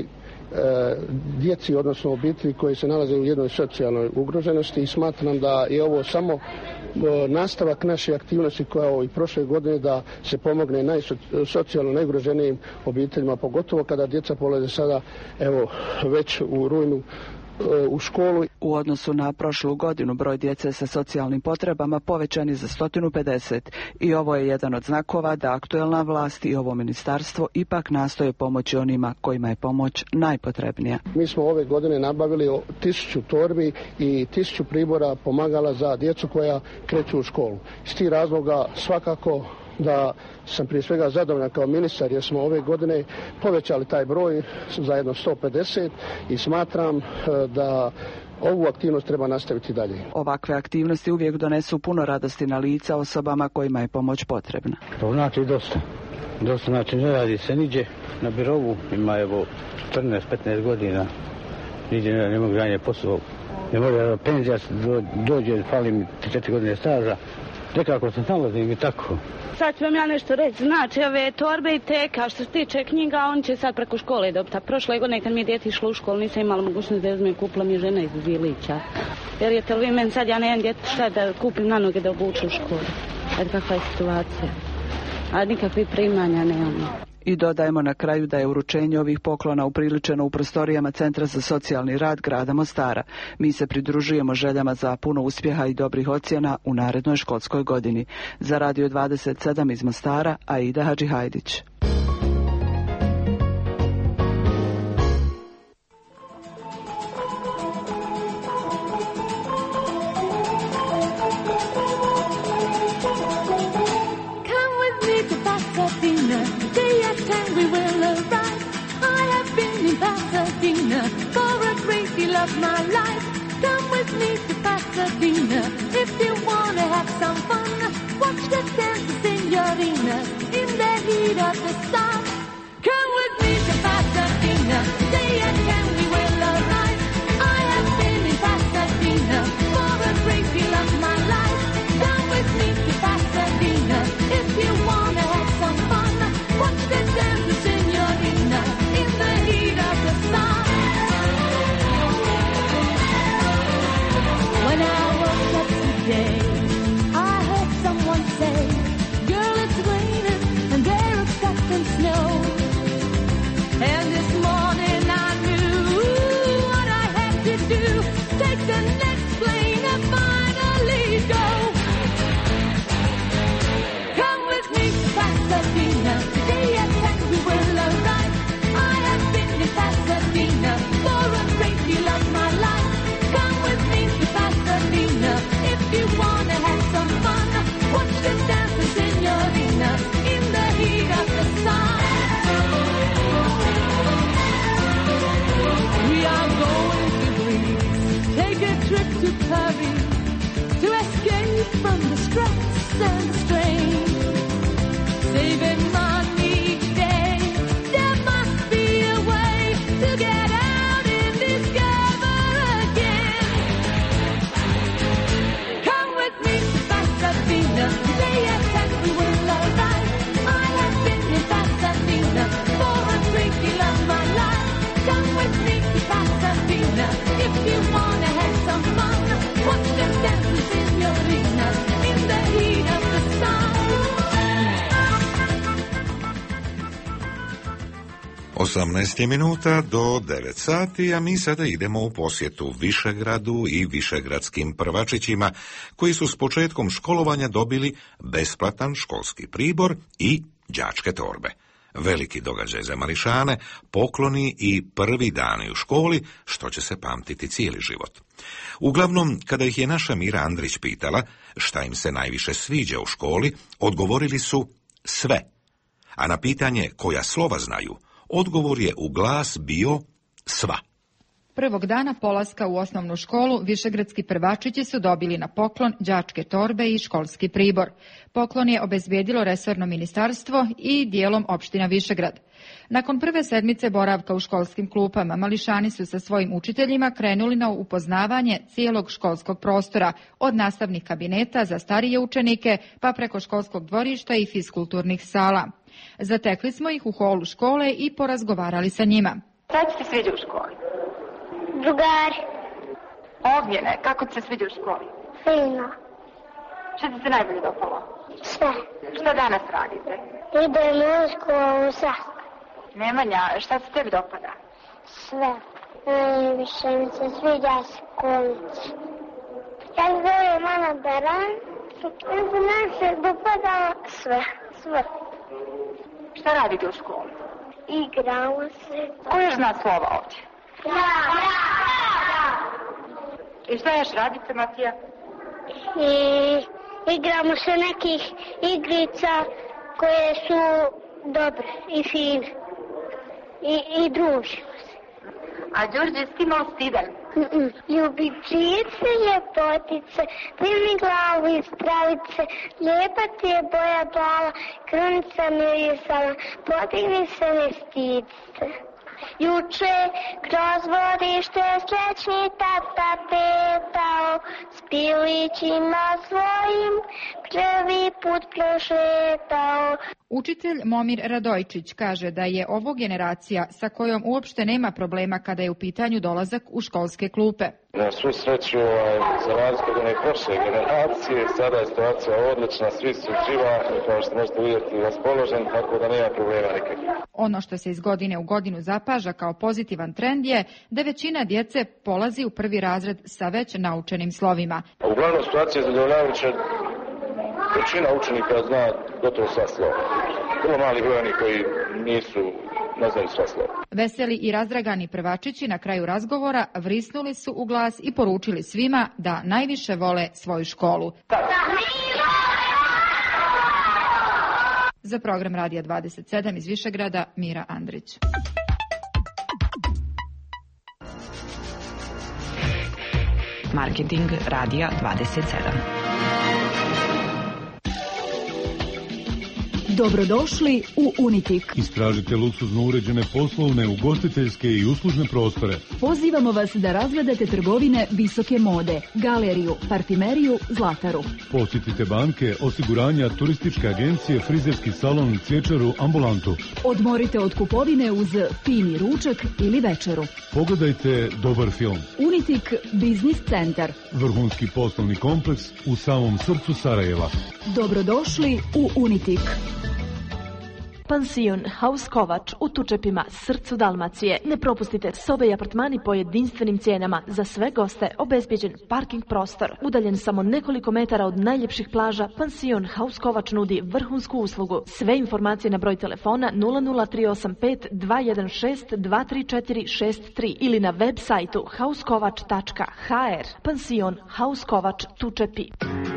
djeci, odnosno obitelji koji se nalaze u jednoj socijalnoj ugroženosti i smatram da je ovo samo nastavak naše aktivnosti koja i prošle godine da se pomogne najsocijalno najugroženijim obiteljima, pogotovo kada djeca polaze sada evo već u rujnu u školu. U odnosu na prošlu godinu broj djece sa socijalnim potrebama povećan je za sto pedeset i ovo je jedan od znakova da aktuelna vlast i ovo ministarstvo ipak nastoje pomoći onima kojima je pomoć najpotrebnija. Mi smo ove godine nabavili tisuću torbi i tisuću pribora pomagala za djecu koja kreću u školu. Iz tih razloga svakako da sam prije svega zadovoljan kao ministar jer smo ove godine povećali taj broj za jedno sto pedeset i smatram da ovu aktivnost treba nastaviti dalje. Ovakve aktivnosti uvijek donesu puno radosti na lica osobama kojima je pomoć potrebna. To znači dosta. Dosta znači ne radi se niđe na birovu, ima evo četrnaest petnaest godina, niđe ne, ne mogu raditi posao, ne može penzija dođe, fali mi četiri godine staža, nekako se nalazim i tako. Sad ću vam ja nešto reći, znači ove torbe i teka što se tiče knjiga, on će sad preko škole dobiti. Prošle godine kad mi je dijete išlo u školu nisam imala mogućnost da uzmem, kupila mi je žena iz Vilića. Jer je vi meni sad, ja nemam djete šta da kupim na noge da obuču u školu. Ajde kakva je situacija. A nikakvih primanja nemamo. I dodajemo na kraju da je uručenje ovih poklona upriličeno u prostorijama Centra za socijalni rad grada Mostara. Mi se pridružujemo željama za puno uspjeha i dobrih ocjena u narednoj školskoj godini. Za Radio dvadeset sedam iz Mostara, Aida Hadžihajdić. Of my life, come with me to Pasadena. If you wanna have some fun, watch the dancing señorinas in the heat of the sun. Come with me to Pasadena. osamnaest je minuta do devet sati, a mi sada idemo u posjetu Višegradu i višegradskim prvačićima, koji su s početkom školovanja dobili besplatan školski pribor i đačke torbe. Veliki događaj za mališane, pokloni i prvi dani u školi, što će se pamtiti cijeli život. Uglavnom, kada ih je naša Mira Andrić pitala šta im se najviše sviđa u školi, odgovorili su sve. A na pitanje koja slova znaju, odgovor je u glas bio sva. Prvog dana polaska u osnovnu školu višegradski prvačići su dobili na poklon đačke torbe i školski pribor. Poklon je obezbijedilo resorno ministarstvo i dijelom opština Višegrad. Nakon prve sedmice boravka u školskim klupama, mališani su sa svojim učiteljima krenuli na upoznavanje cijelog školskog prostora, od nastavnih kabineta za starije učenike, pa preko školskog dvorišta i fiskulturnih sala. Zatekli smo ih u holu škole i porazgovarali sa njima. Šta ti se sviđa u školi? Drugari. Ognjene, kako ti se sviđa u školi? Fino. Šta ti se najbolje dopalo? Sve. Šta danas radite? Idemo u školu u Sasku. Nemanja, šta se tebi dopada? Sve. Najviše mi se sviđa školica. Ja zovem Ana Baran. Ja se nam se dopadalo sve. Sve. Šta radite u školi? Igramo se. Ko još zna slova ovdje? Ja, ja, ja. I šta još radite, Matija? I igramo se nekih igrica koje su dobre i fine. I, i družimo se. A Đurđe, si ti malo stidan? Mm-mm. Ljubičice, ljepotice, primi glavu iz pravice, lijepa ti je boja plava, krunica mirisala, podigni se, ne stidite. Juče kroz vodište srećni tata petao, s pilićima svojim prvi put prošetao. Učitelj Momir Radojčić kaže da je ovo generacija sa kojom uopšte nema problema kada je u pitanju dolazak u školske klupe. Na svu sreću, za razliku od one prošle generacije, sada je situacija odlična, svi su živa, kao što možete vidjeti, raspoložen, tako da nema problema nikakvih. Ono što se iz godine u godinu zapaža kao pozitivan trend je da većina djece polazi u prvi razred sa već naučenim slovima. Uglavnom situacija je zadovoljavajuća, većina učenika zna gotovo sva slova. Vrlo mali broj onih koji nisu, ne znaju sva slova. Veseli i razdragani prvačići na kraju razgovora vrisnuli su u glas i poručili svima da najviše vole svoju školu. Za program Radija dvadeset sedam iz Višegrada, Mira Andrić. Marketing Radija dvadeset sedam. Dobrodošli u Unitik. Istražite luksuzno uređene poslovne, ugostiteljske i uslužne prostore. Pozivamo vas da razgledate trgovine visoke mode, galeriju, parfimeriju, zlataru. Posjetite banke, osiguranja, turističke agencije, frizerski salon, cvjećaru, ambulantu. Odmorite od kupovine uz fini ručak ili večeru. Pogledajte dobar film. Unitik Biznis centar. Vrhunski poslovni kompleks u samom srcu Sarajeva. Dobrodošli u Unitik. Pansion Haus Kovač u Tučepima, srcu Dalmacije. Ne propustite sobe i apartmani po jedinstvenim cijenama. Za sve goste obezbijeđen parking prostor. Udaljen samo nekoliko metara od najljepših plaža, Pansion Haus Kovač nudi vrhunsku uslugu. Sve informacije na broj telefona nula nula tri osam pet dva jedan šest dva tri četiri šest tri ili na web sajtu hauskovač tačka ha er. Pansion Haus Kovač Tučepi.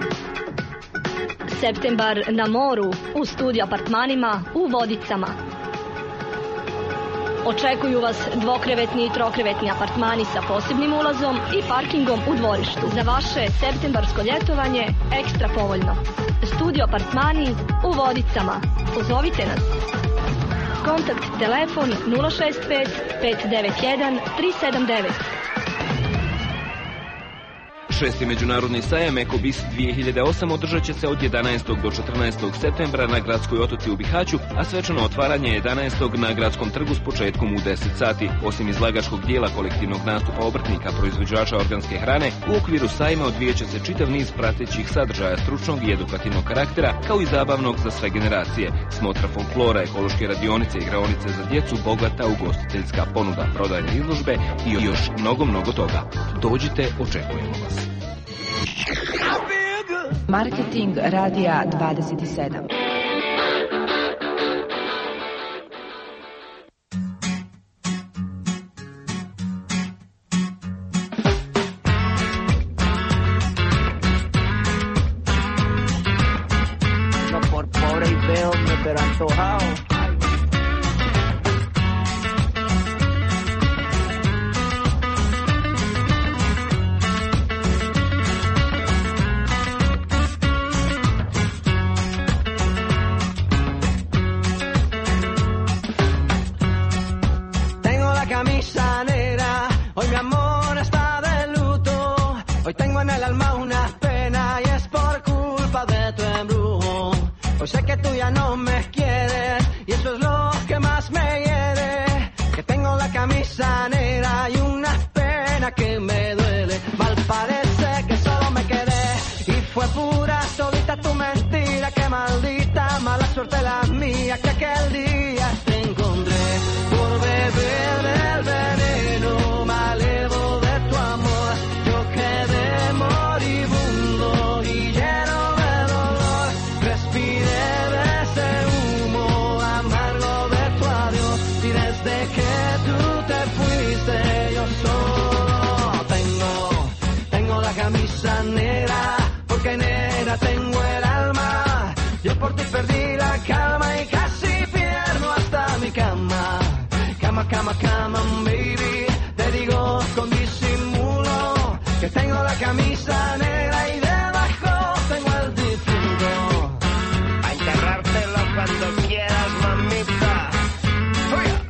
Septembar na moru, u studio apartmanima, u Vodicama. Očekuju vas dvokrevetni i trokrevetni apartmani sa posebnim ulazom i parkingom u dvorištu. Za vaše septembarsko ljetovanje ekstra povoljno. Studio apartmani u Vodicama. Pozovite nas. Kontakt telefon nula šest pet pet devet jedan tri sedam devet. šesti međunarodni sajam Ekobis dvije hiljade osam održat će se od jedanaestog do četrnaestog septembra na Gradskoj otoci u Bihaću, a svečano otvaranje jedanaestog na Gradskom trgu s početkom u deset sati. Osim izlagačkog dijela kolektivnog nastupa obrtnika proizvođača organske hrane, u okviru sajma odvijat će se čitav niz pratećih sadržaja stručnog i edukativnog karaktera, kao i zabavnog za sve generacije. Smotra folklora, ekološke radionice i igraonice za djecu, bogata ugostiteljska ponuda, prodajne izložbe i još mnogo, mnogo toga. Dođite, očekujemo vas. Marketing Radija dvadeset sedam. No por pobre y feo me pero antojado. Camisa negra, hoy mi amor está de luto. Hoy tengo en el alma una pena y es por culpa de tu embrujo. Hoy sé que tú ya no me quieres y eso es lo que más me hiere. Que tengo la camisa negra y una pena que me duele. Mal parece que solo me quedé y fue pura todita tu mentira. Que maldita mala suerte la mía que aquel día te encontré por beber el veneno malevo de tu amor. Yo quedé moribundo y lleno de dolor. Respiré de ese humo amargo de tu adiós. Y desde que tú te fuiste yo solo tengo, tengo la camisa negra. Porque negra tengo el alma. Yo por ti perdí la calma y casi pierdo hasta mi cama. Cama, cama, cama, baby. Te digo con disimulo que tengo la camisa negra y debajo tengo el difunto. A enterrártelo cuando quieras, mamita. ¡Fuera!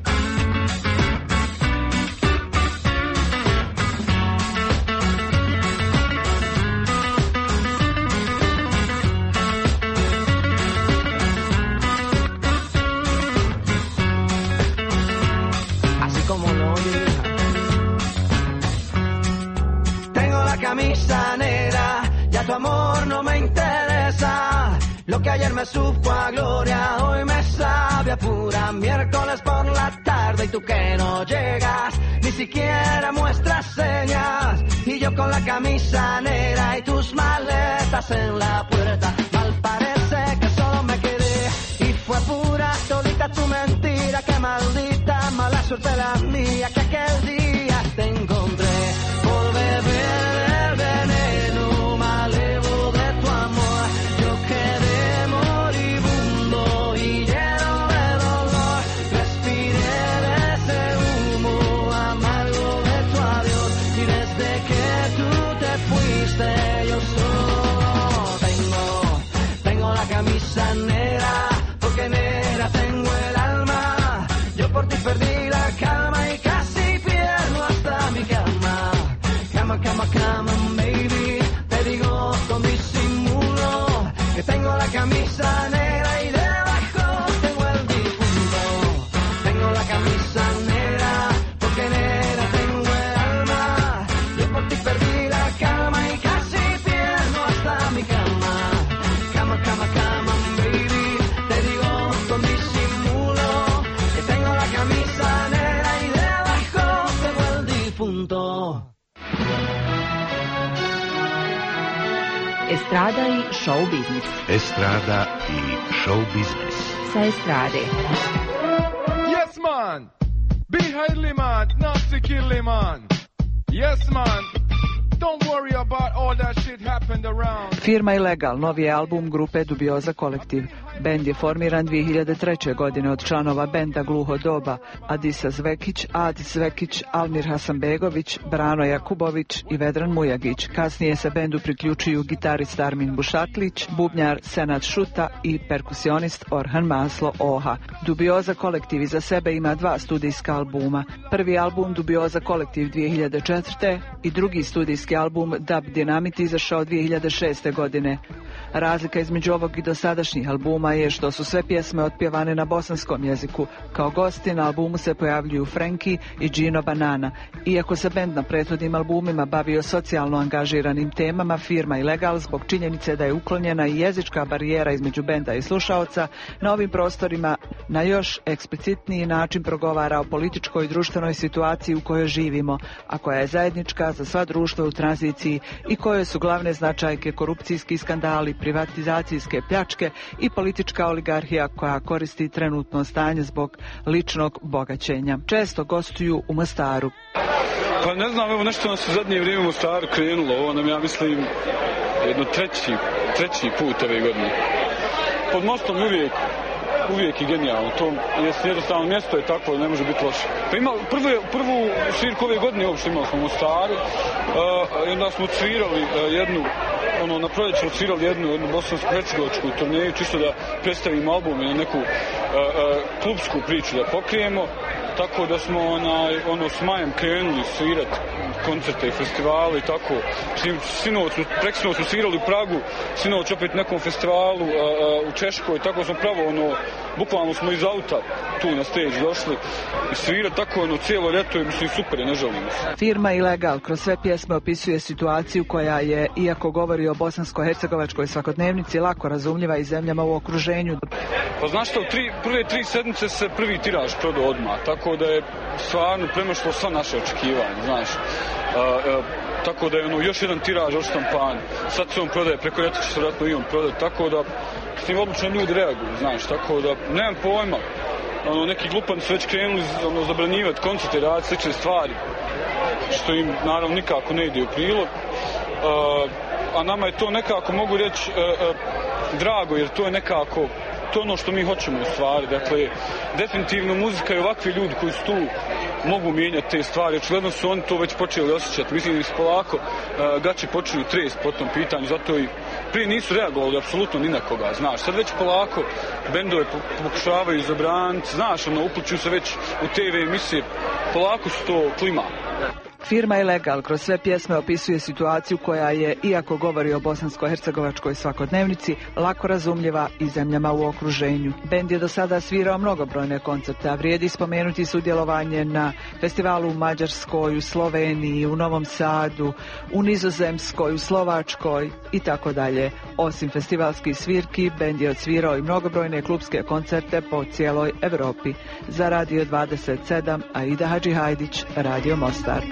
Camisa negra, ya tu amor no me interesa. Lo que ayer me supo a gloria, hoy me sabe a pura. Miércoles por la tarde y tú que no llegas, ni siquiera muestras señas. Y yo con la camisa negra y tus maletas en la puerta. Mal parece que solo me quedé y fue pura todita tu mentira. Que maldita mala suerte la mía que aquel día te encontré por beber el veneno malevo de tu amor. Yo quedé moribundo y lleno de dolor. Respiré de ese humo amargo de tu adiós. Y desde que tú te fuiste yo solo tengo, tengo la camisa negra. Porque negra tengo el alma. Yo por ti perdí la calma y casi pierdo hasta mi cama. Cama, cama, cama, baby. Te digo con disimulo que tengo la camisa negra y debajo tengo el difunto. Tengo la camisa negra porque negra tengo el alma. Yo por ti perdí la calma y casi pierdo hasta mi cama. Cama, cama, cama, baby. Te digo con disimulo que tengo la camisa negra y debajo tengo el difunto. Estrada i show biznis. Estrada i show biznis. Sa estrade. Yes, man. Be highly, man. Not to kill, man. Yes, man. Don't worry about all that shit happened around. Firma Ilegal, novi je album grupe Dubioza Kolektiv. Bend je formiran dvije hiljade treće. godine od članova benda Gluho doba Adisa Zvekić, Adis Zvekić, Almir Hasanbegović, Brano Jakubović i Vedran Mujagić. Kasnije se bendu priključuju gitarist Armin Bušatlić, bubnjar Senad Šuta i perkusionist Orhan Maslo Oha. Dubioza Kolektiv iza sebe ima dva studijska albuma. Prvi album Dubioza Kolektiv dvije hiljade četvrte. i drugi studijski studijski album Dub Dynamite izašao dvije hiljade šeste. godine. Razlika između ovog i dosadašnjih albuma je što su sve pjesme otpjevane na bosanskom jeziku. Kao gosti na albumu se pojavljuju Frankie i Gino Banana. Iako se bend na prethodnim albumima bavio socijalno angažiranim temama, firma Ilegal, zbog činjenice da je uklonjena i jezička barijera između benda i slušaoca, na ovim prostorima na još eksplicitniji način progovara o političkoj i društvenoj situaciji u kojoj živimo, a koja je zajednička za sva društva u tranziciji i koje su glavne značajke korupcijski skandali, privatizacijske pljačke i politička oligarhija koja koristi trenutno stanje zbog ličnog bogaćenja. Često gostuju u Mostaru. Pa ne znam, evo nešto nas u zadnje vrijeme u Mostaru krenulo, ovo nam ja mislim jedno treći, treći put ove godine. Pod mostom uvijek uvijek je genijalno. To je jednostavno mjesto je takvo, ne može biti loše. Pa ima prve, prvu svirku ove godine uopšte imali smo u Mostaru uh, i onda smo svirali uh, jednu ono, na proljeće smo svirali jednu, jednu bosansko-hercegovačku turneju, čisto da predstavimo album i na neku uh, uh, klubsku priču da pokrijemo, tako da smo onaj, ono, s majem krenuli svirati koncerte i festivale i tako. Sinoć, preksinoć smo svirali u Pragu, sinoć opet nekom festivalu uh, uh, u Češkoj, tako smo pravo, ono, bukvalno smo iz auta tu na stage došli i svirati tako, ono, cijelo ljeto je, mislim, super, ne želimo se. Firma Ilegal kroz sve pjesme opisuje situaciju koja je, iako govori o bosansko-hercegovačkoj svakodnevnici, lako razumljiva i zemljama u okruženju. Pa znaš što, tri, prve tri sedmice se prvi tiraž prodao odmah, tako da je stvarno premašlo sva naše očekivanja, znaš. Uh, uh, tako da je ono još jedan tiraž odštampan, sad se on prodaje, preko ljeta će se vratno i on prodaje, tako da s tim odlično ljudi reaguju, znaš, tako da nemam pojma. Ono, neki glupani su već krenuli ono, zabranjivati koncerte, raditi slične stvari, što im naravno nikako ne ide u prilog. Uh, a nama je to nekako, mogu reći, uh, uh, drago, jer to je nekako to ono što mi hoćemo u stvari. Dakle, definitivno muzika i ovakvi ljudi koji su tu mogu mijenjati te stvari. Očigledno su oni to već počeli osjećati. Mislim da se polako uh, gači počinju trest po tom pitanju, zato i prije nisu reagovali apsolutno ni na koga, znaš. Sad već polako bendove pokušavaju zabraniti, znaš, ono, upućuju se već u te ve emisije, polako su to klima. Firma Ilegal kroz sve pjesme opisuje situaciju koja je, iako govori o bosansko-hercegovačkoj svakodnevnici, lako razumljiva i zemljama u okruženju. Bend je do sada svirao mnogobrojne koncerte, a vrijedi spomenuti sudjelovanje na festivalu u Mađarskoj, u Sloveniji, u Novom Sadu, u Nizozemskoj, u Slovačkoj i tako dalje. Osim festivalskih svirki, bend je odsvirao i mnogobrojne klubske koncerte po cijeloj Europi. Za Radio dvadeset sedam, Aida Hadžihajdić, Radio Mostar.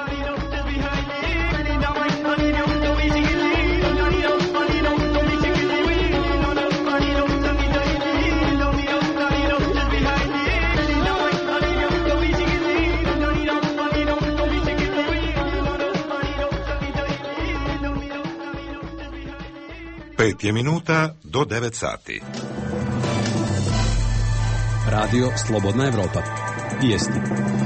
Pet je minuta do devet sati. Radio Slobodna Evropa. Vijesti.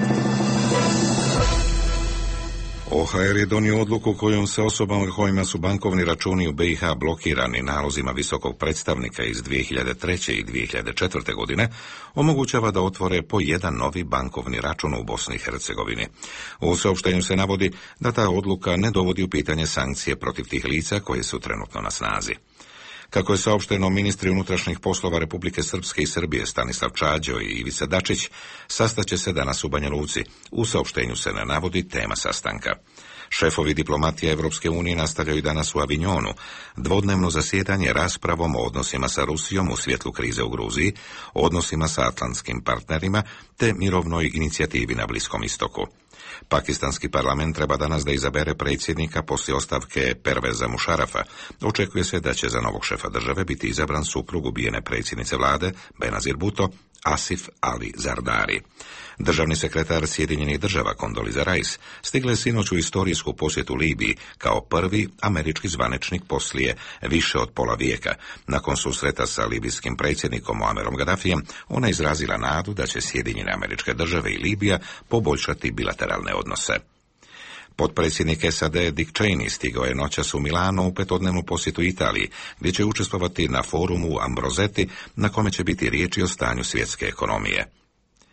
O ha er je donio odluku kojom se osobama kojima su bankovni računi u be i ha blokirani nalozima visokog predstavnika iz dvije hiljade treće. i dvije hiljade četvrte. godine omogućava da otvore po jedan novi bankovni račun u Bosni i Hercegovini. U saopštenju se navodi da ta odluka ne dovodi u pitanje sankcije protiv tih lica koje su trenutno na snazi. Kako je saopšteno, ministri unutrašnjih poslova Republike Srpske i Srbije Stanislav Čađo i Ivica Dačić sastaće se danas u Banja Luci. U saopštenju se ne navodi tema sastanka. Šefovi diplomatije Evropske unije nastavljaju danas u Avignonu dvodnevno zasjedanje raspravom o odnosima sa Rusijom u svjetlu krize u Gruziji, odnosima sa atlantskim partnerima te mirovnoj inicijativi na Bliskom istoku. Pakistanski parlament treba danas da izabere predsjednika poslije ostavke Perveza Mušarafa. Očekuje se da će za novog šefa države biti izabran suprug ubijene predsjednice vlade Benazir Bhutto, Asif Ali Zardari. Državni sekretar Sjedinjenih država Condoleezza Rice stigla je sinoć u istorijsku posjetu Libiji kao prvi američki zvaničnik poslije više od pola vijeka. Nakon susreta sa libijskim predsjednikom Muammerom Gaddafijem, ona izrazila nadu da će Sjedinjene Američke Države i Libija poboljšati bilateralne odnose. Potpredsjednik es a de Dick Cheney stigao je noćas u Milano u petodnevnu posjetu Italiji, gdje će učestvovati na forumu Ambrosetti, na kome će biti riječi o stanju svjetske ekonomije.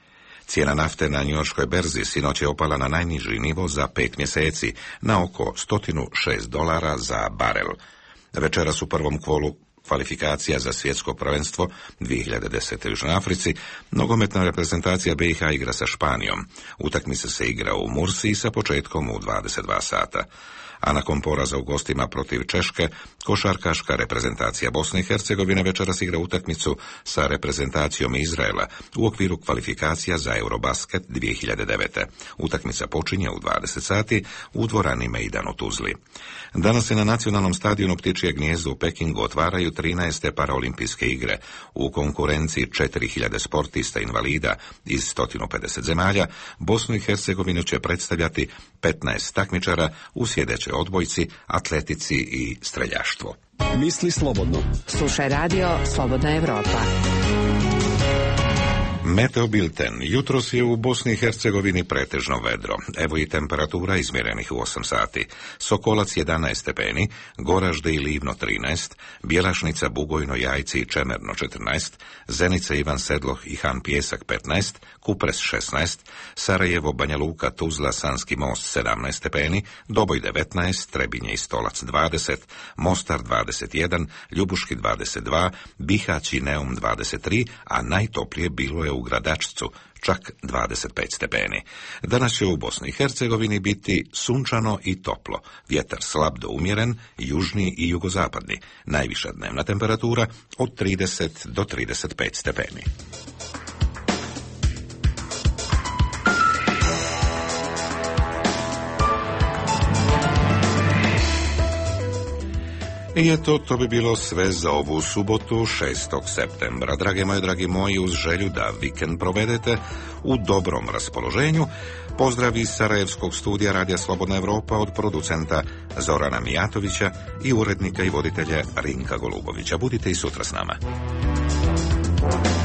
Cijena nafte na njujorškoj berzi sinoć je opala na najniži nivo za pet mjeseci, na oko sto šest dolara za barel. Večeras u prvom kolu kvalifikacija za svjetsko prvenstvo dvije hiljade desete u Južnoj Africi, nogometna reprezentacija B i H igra sa Španijom. Utakmica se igra u Mursiji sa početkom u dvadeset dva sata. A nakon poraza u gostima protiv Češke, košarkaška reprezentacija Bosne i Hercegovine večeras igra utakmicu sa reprezentacijom Izraela u okviru kvalifikacija za Eurobasket dvije hiljade devete. Utakmica počinje u dvadeset sati u dvorani Mejdan u Tuzli. Danas se na nacionalnom stadionu Ptičje gnijezdo u Pekingu otvaraju trinaeste paraolimpijske igre. U konkurenciji četiri hiljade sportista invalida iz sto pedeset zemalja, Bosnu i Hercegovinu će predstavljati petnaest takmičara u sljedećoj odbojci, atletici i streljaštvo. Misli slobodno. Slušaj radio Slobodna Evropa. Meteo bilten. Jutros je u Bosni i Hercegovini pretežno vedro. Evo i temperatura izmjerenih u osam sati. Sokolac jedanaest stepeni, Goražde i Livno trinaest, Bjelašnica, Bugojno, Jajci i Čemerno četrnaest, Zenica, Ivan Sedloh i Han Pjesak petnaest, Kupres šesnaest, Sarajevo, Banja Luka, Tuzla, Sanski most sedamnaest stepeni, Doboj devetnaest, Trebinje i Stolac dvadeset, Mostar dvadeset jedan, Ljubuški dvadeset dva, Bihać i Neum dvadeset tri, a najtoplije bilo je u Gradačcu, čak dvadeset pet stepeni. Danas će u Bosni i Hercegovini biti sunčano i toplo, vjetar slab do umjeren, južni i jugozapadni, najviša dnevna temperatura od trideset do trideset pet stepeni. I eto, to bi bilo sve za ovu subotu, šestog septembra. Drage moje, dragi moji, uz želju da vikend provedete u dobrom raspoloženju, pozdrav iz Sarajevskog studija Radija Slobodna Evropa od producenta Zorana Mijatovića i urednika i voditelja Rinka Golubovića. Budite i sutra s nama.